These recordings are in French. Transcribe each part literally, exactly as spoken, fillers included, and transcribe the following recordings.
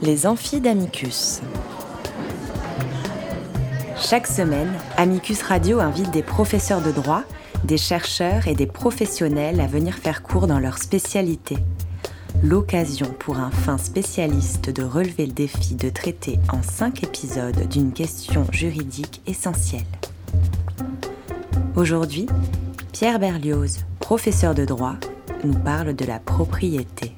Les amphis d'Amicus. Chaque semaine, Amicus Radio invite des professeurs de droit, des chercheurs et des professionnels à venir faire cours dans leur spécialité. L'occasion pour un fin spécialiste de relever le défi de traiter en cinq épisodes d'une question juridique essentielle. Aujourd'hui, Pierre Berlioz, professeur de droit, nous parle de la propriété.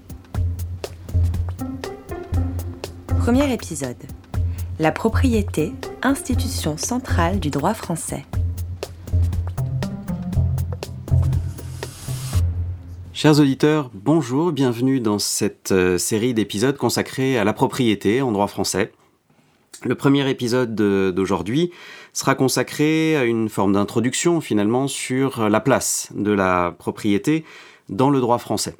Premier épisode. La propriété, institution centrale du droit français. Chers auditeurs, bonjour, bienvenue dans cette euh, série d'épisodes consacrés à la propriété en droit français. Le premier épisode de, d'aujourd'hui sera consacré à une forme d'introduction finalement sur la place de la propriété dans le droit français.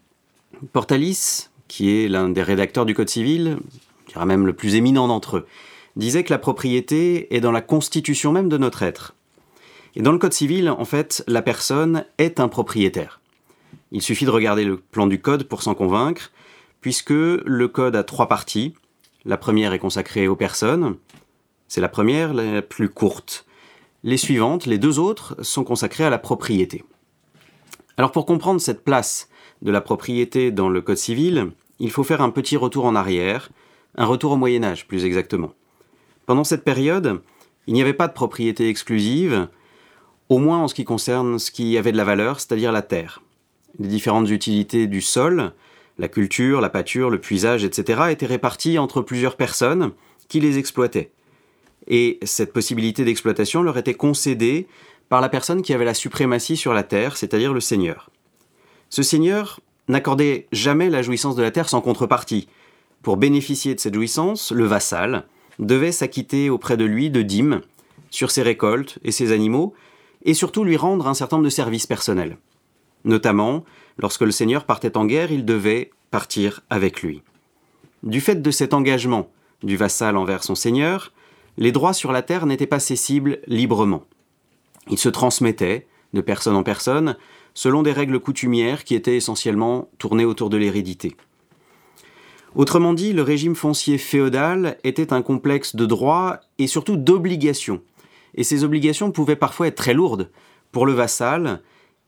Portalis, qui est l'un des rédacteurs du Code civil, je dirais même le plus éminent d'entre eux, disait que la propriété est dans la constitution même de notre être. Et dans le Code civil, en fait, la personne est un propriétaire. Il suffit de regarder le plan du Code pour s'en convaincre, puisque le Code a trois parties. La première est consacrée aux personnes. C'est la première, la plus courte. Les suivantes, les deux autres, sont consacrées à la propriété. Alors pour comprendre cette place de la propriété dans le Code civil, il faut faire un petit retour en arrière, un retour au Moyen-Âge plus exactement. Pendant cette période, il n'y avait pas de propriété exclusive, au moins en ce qui concerne ce qui avait de la valeur, c'est-à-dire la terre. Les différentes utilités du sol, la culture, la pâture, le puisage, et cetera étaient réparties entre plusieurs personnes qui les exploitaient. Et cette possibilité d'exploitation leur était concédée par la personne qui avait la suprématie sur la terre, c'est-à-dire le seigneur. Ce seigneur n'accordait jamais la jouissance de la terre sans contrepartie. Pour bénéficier de cette jouissance, le vassal devait s'acquitter auprès de lui de dîmes sur ses récoltes et ses animaux, et surtout lui rendre un certain nombre de services personnels. Notamment, lorsque le seigneur partait en guerre, il devait partir avec lui. Du fait de cet engagement du vassal envers son seigneur, les droits sur la terre n'étaient pas cessibles librement. Ils se transmettaient, de personne en personne, selon des règles coutumières qui étaient essentiellement tournées autour de l'hérédité. Autrement dit, le régime foncier féodal était un complexe de droits et surtout d'obligations. Et ces obligations pouvaient parfois être très lourdes pour le vassal,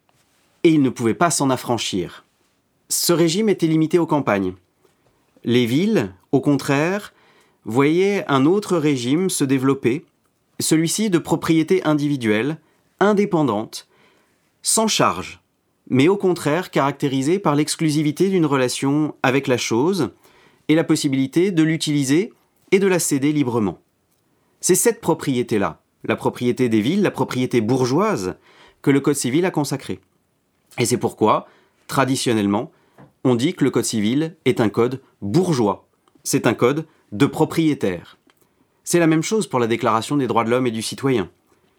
et il ne pouvait pas s'en affranchir. Ce régime était limité aux campagnes. Les villes, au contraire, voyaient un autre régime se développer, celui-ci de propriété individuelle, indépendante, sans charge, mais au contraire caractérisée par l'exclusivité d'une relation avec la chose et la possibilité de l'utiliser et de la céder librement. C'est cette propriété-là, la propriété des villes, la propriété bourgeoise, que le Code civil a consacrée. Et c'est pourquoi, traditionnellement, on dit que le Code civil est un code bourgeois. C'est un code de propriétaire. C'est la même chose pour la Déclaration des droits de l'homme et du citoyen.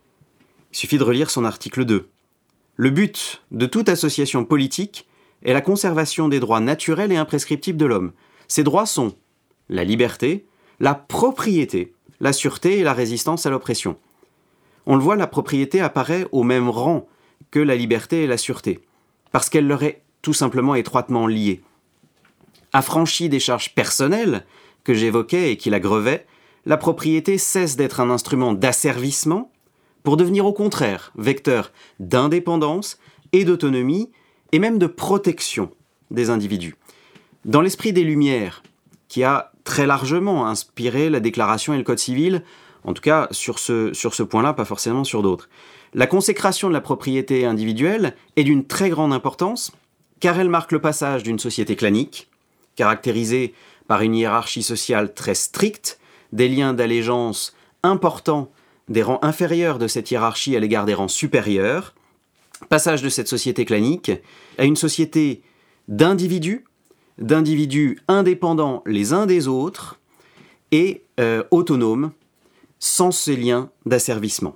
Il suffit de relire son article deux. Le but de toute association politique est la conservation des droits naturels et imprescriptibles de l'homme. Ces droits sont la liberté, la propriété, la sûreté et la résistance à l'oppression. On le voit, la propriété apparaît au même rang que la liberté et la sûreté, parce qu'elle leur est tout simplement étroitement liée. Affranchie des charges personnelles que j'évoquais et qui la grevaient, la propriété cesse d'être un instrument d'asservissement pour devenir au contraire vecteur d'indépendance et d'autonomie et même de protection des individus. Dans l'esprit des Lumières, qui a très largement inspiré la Déclaration et le Code civil, en tout cas sur ce, sur ce point-là, pas forcément sur d'autres, la consécration de la propriété individuelle est d'une très grande importance, car elle marque le passage d'une société clanique, caractérisée par une hiérarchie sociale très stricte, des liens d'allégeance importants des rangs inférieurs de cette hiérarchie à l'égard des rangs supérieurs, passage de cette société clanique à une société d'individus, d'individus indépendants les uns des autres et euh, autonomes, sans ces liens d'asservissement.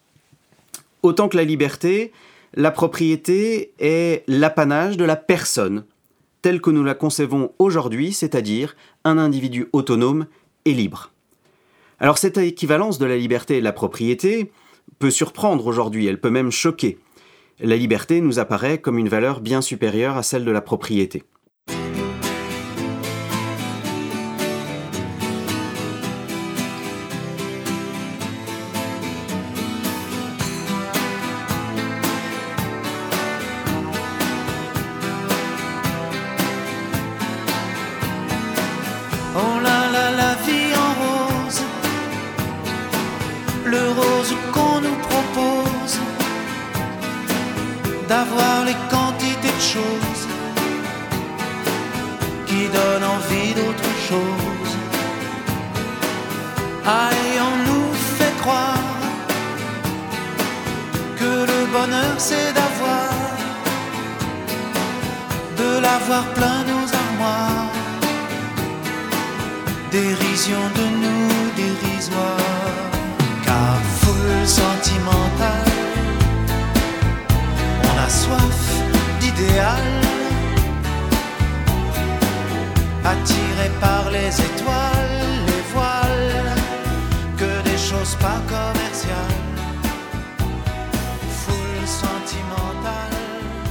Autant que la liberté, la propriété est l'apanage de la personne, telle que nous la concevons aujourd'hui, c'est-à-dire un individu autonome et libre. Alors cette équivalence de la liberté et de la propriété peut surprendre aujourd'hui, elle peut même choquer. La liberté nous apparaît comme une valeur bien supérieure à celle de la propriété. qu'on nous propose d'avoir les quantités de choses qui donnent envie d'autre chose. Ah, et on nous fait croire que le bonheur c'est d'avoir, de l'avoir plein nos armoires. Dérision de nous dérisoire, car foule sentimentale, on a soif d'idéal, attiré par les étoiles, les voiles, que des choses pas commerciales. Foule sentimentale,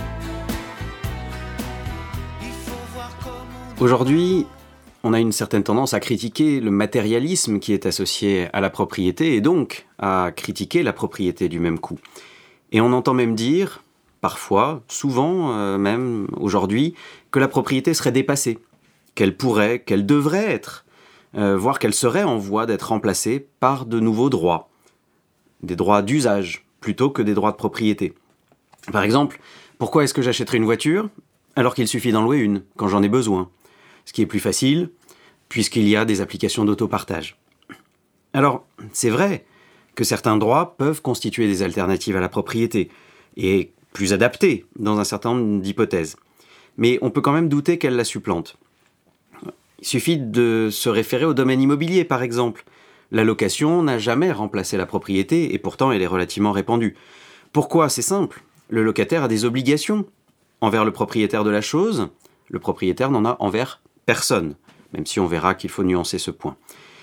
il faut voir comment... Aujourd'hui, on a une certaine tendance à critiquer le matérialisme qui est associé à la propriété et donc à critiquer la propriété du même coup. Et on entend même dire, parfois, souvent euh, même aujourd'hui, que la propriété serait dépassée, qu'elle pourrait, qu'elle devrait être, euh, voire qu'elle serait en voie d'être remplacée par de nouveaux droits, des droits d'usage plutôt que des droits de propriété. Par exemple, pourquoi est-ce que j'achèterais une voiture alors qu'il suffit d'en louer une quand j'en ai besoin ? Ce qui est plus facile, puisqu'il y a des applications d'autopartage. Alors, c'est vrai que certains droits peuvent constituer des alternatives à la propriété, et plus adaptées dans un certain nombre d'hypothèses. Mais on peut quand même douter qu'elles la supplantent. Il suffit de se référer au domaine immobilier, par exemple. La location n'a jamais remplacé la propriété, et pourtant elle est relativement répandue. Pourquoi ? C'est simple. Le locataire a des obligations envers le propriétaire de la chose. Le propriétaire n'en a envers personne, même si on verra qu'il faut nuancer ce point.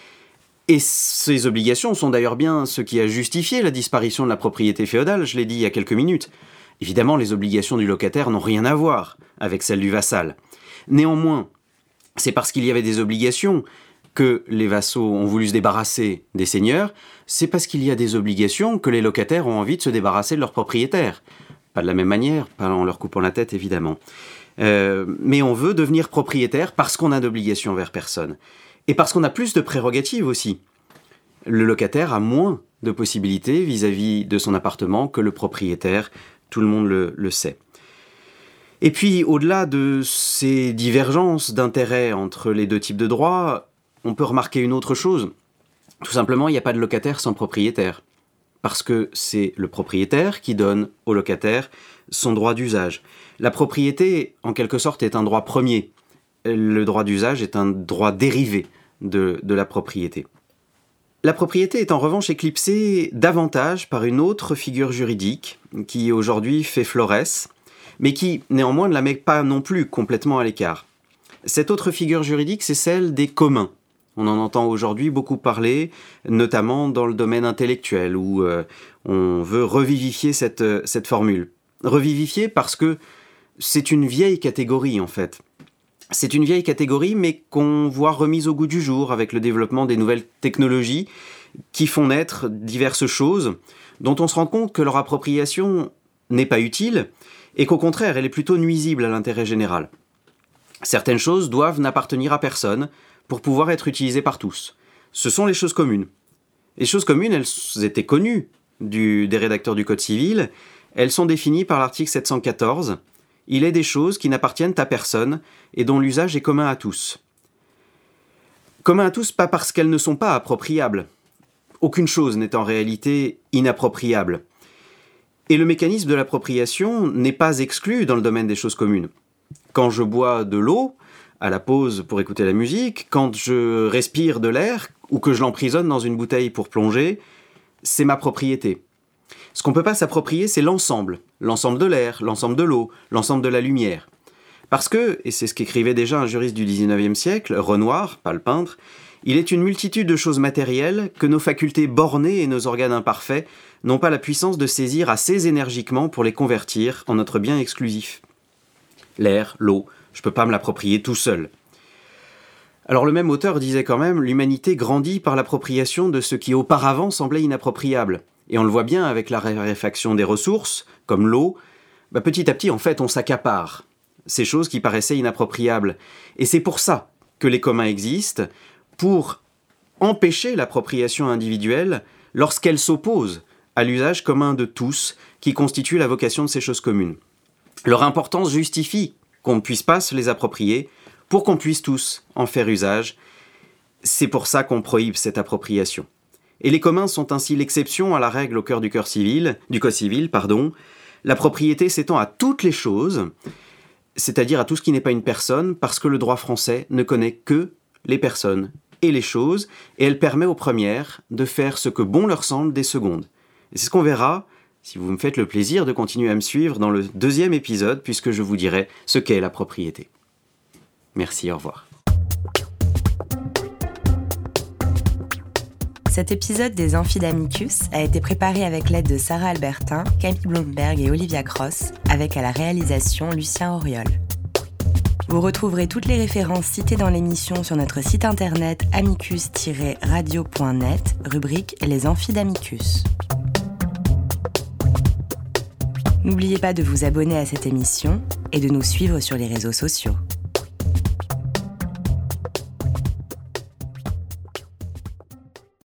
Et ces obligations sont d'ailleurs bien ce qui a justifié la disparition de la propriété féodale, je l'ai dit il y a quelques minutes. Évidemment, les obligations du locataire n'ont rien à voir avec celles du vassal. Néanmoins, c'est parce qu'il y avait des obligations que les vassaux ont voulu se débarrasser des seigneurs, c'est parce qu'il y a des obligations que les locataires ont envie de se débarrasser de leurs propriétaires. Pas de la même manière, pas en leur coupant la tête évidemment. Euh, mais on veut devenir propriétaire parce qu'on a d'obligations envers personne. Et parce qu'on a plus de prérogatives aussi. Le locataire a moins de possibilités vis-à-vis de son appartement que le propriétaire, tout le monde le, le sait. Et puis, au-delà de ces divergences d'intérêts entre les deux types de droits, on peut remarquer une autre chose. Tout simplement, il n'y a pas de locataire sans propriétaire. Parce que c'est le propriétaire qui donne au locataire son droit d'usage. La propriété, en quelque sorte, est un droit premier. Le droit d'usage est un droit dérivé de, de la propriété. La propriété est en revanche éclipsée davantage par une autre figure juridique qui aujourd'hui fait florès, mais qui néanmoins ne la met pas non plus complètement à l'écart. Cette autre figure juridique, c'est celle des communs. On en entend aujourd'hui beaucoup parler, notamment dans le domaine intellectuel, où euh, on veut revivifier cette, cette formule. Revivifier parce que c'est une vieille catégorie en fait. C'est une vieille catégorie, mais qu'on voit remise au goût du jour avec le développement des nouvelles technologies qui font naître diverses choses dont on se rend compte que leur appropriation n'est pas utile et qu'au contraire, elle est plutôt nuisible à l'intérêt général. Certaines choses doivent n'appartenir à personne pour pouvoir être utilisées par tous. Ce sont les choses communes. Les choses communes, elles étaient connues du, des rédacteurs du Code civil. Elles sont définies par l'article sept cent quatorze. Il est des choses qui n'appartiennent à personne et dont l'usage est commun à tous. Commun à tous, pas parce qu'elles ne sont pas appropriables. Aucune chose n'est en réalité inappropriable. Et le mécanisme de l'appropriation n'est pas exclu dans le domaine des choses communes. Quand je bois de l'eau, à la pause pour écouter la musique, quand je respire de l'air ou que je l'emprisonne dans une bouteille pour plonger, c'est ma propriété. Ce qu'on ne peut pas s'approprier, c'est l'ensemble. L'ensemble de l'air, l'ensemble de l'eau, l'ensemble de la lumière. Parce que, et c'est ce qu'écrivait déjà un juriste du dix-neuvième siècle, Renoir, pas le peintre, il est une multitude de choses matérielles que nos facultés bornées et nos organes imparfaits n'ont pas la puissance de saisir assez énergiquement pour les convertir en notre bien exclusif. L'air, l'eau, je ne peux pas me l'approprier tout seul. Alors le même auteur disait quand même « L'humanité grandit par l'appropriation de ce qui auparavant semblait inappropriable ». Et on le voit bien avec la raréfaction des ressources, comme l'eau, bah petit à petit en fait on s'accapare ces choses qui paraissaient inappropriables. Et c'est pour ça que les communs existent, pour empêcher l'appropriation individuelle lorsqu'elle s'oppose à l'usage commun de tous, qui constitue la vocation de ces choses communes. Leur importance justifie qu'on ne puisse pas se les approprier pour qu'on puisse tous en faire usage. C'est pour ça qu'on prohibe cette appropriation. Et les communs sont ainsi l'exception à la règle au cœur du code civil, du code civil, pardon. La propriété s'étend à toutes les choses, c'est-à-dire à tout ce qui n'est pas une personne, parce que le droit français ne connaît que les personnes et les choses, et elle permet aux premières de faire ce que bon leur semble des secondes. Et c'est ce qu'on verra si vous me faites le plaisir de continuer à me suivre dans le deuxième épisode, puisque je vous dirai ce qu'est la propriété. Merci, au revoir. Cet épisode des Amphidamicus a été préparé avec l'aide de Sarah Albertin, Camille Blomberg et Olivia Cross, avec à la réalisation Lucien Auriol. Vous retrouverez toutes les références citées dans l'émission sur notre site internet amicus tiret radio point net, rubrique Les Amphidamicus. N'oubliez pas de vous abonner à cette émission et de nous suivre sur les réseaux sociaux.